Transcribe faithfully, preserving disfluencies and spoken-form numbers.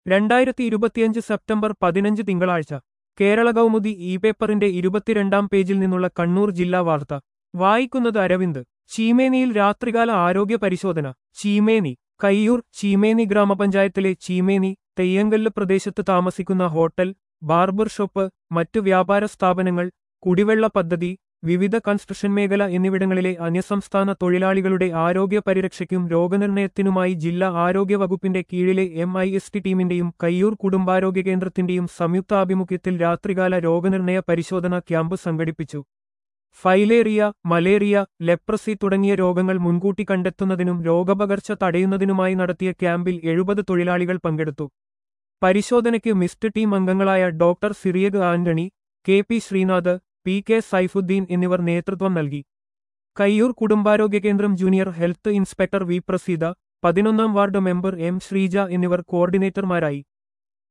രണ്ടായിരത്തി ഇരുപത്തിയഞ്ച് സെപ്റ്റംബർ പതിനഞ്ച് തിങ്കളാഴ്ച കേരള കൗമുദി ഇ പേപ്പറിന്റെ ഇരുപത്തിരണ്ടാം പേജിൽ നിന്നുള്ള കണ്ണൂർ ജില്ലാ വാർത്ത വായിക്കുന്നത് അരവിന്ദ്. ചീമേനിയിൽ രാത്രികാല ആരോഗ്യ പരിശോധന. ചീമേനി കയ്യൂർ ചീമേനി ഗ്രാമപഞ്ചായത്തിലെ ചീമേനി തെയ്യങ്കല്ല് പ്രദേശത്ത് താമസിക്കുന്ന ഹോട്ടൽ, ബാർബർ ഷോപ്പ്, മറ്റു വ്യാപാര സ്ഥാപനങ്ങൾ, കുടിവെള്ള പദ്ധതി, വിവിധ കൺസ്ട്രക്ഷൻ മേഖല എന്നിവിടങ്ങളിലെ അന്യസംസ്ഥാന തൊഴിലാളികളുടെ ആരോഗ്യ പരിരക്ഷയ്ക്കും രോഗനിർണയത്തിനുമായി ജില്ലാ ആരോഗ്യ വകുപ്പിന്റെ കീഴിലെ എം ഐ എസ് ടി ടീമിന്റെയും കയ്യൂർ കുടുംബാരോഗ്യ കേന്ദ്രത്തിന്റെയും സംയുക്താഭിമുഖ്യത്തിൽ രാത്രികാല രോഗനിർണയ പരിശോധന ക്യാമ്പ് സംഘടിപ്പിച്ചു. ഫൈലേറിയ, മലേറിയ, ലെപ്രസി തുടങ്ങിയ രോഗങ്ങൾ മുൻകൂട്ടി കണ്ടെത്തുന്നതിനും രോഗപകർച്ച തടയുന്നതിനുമായി നടത്തിയ ക്യാമ്പിൽ എഴുപത് തൊഴിലാളികൾ പങ്കെടുത്തു. പരിശോധനയ്ക്ക് മിസ്റ്റ് ടീം അംഗങ്ങളായ doctor Cyriac Antony, K P Sreenath, P K Saifudheen എന്നിവർ നേതൃത്വം നൽകി. കയ്യൂർ കുടുംബാരോഗ്യ കേന്ദ്രം junior health inspector V Praseetha, പതിനൊന്നാം വാർഡ് മെമ്പർ എം ശ്രീജ എന്നിവർ കോർഡിനേറ്റർമാരായി.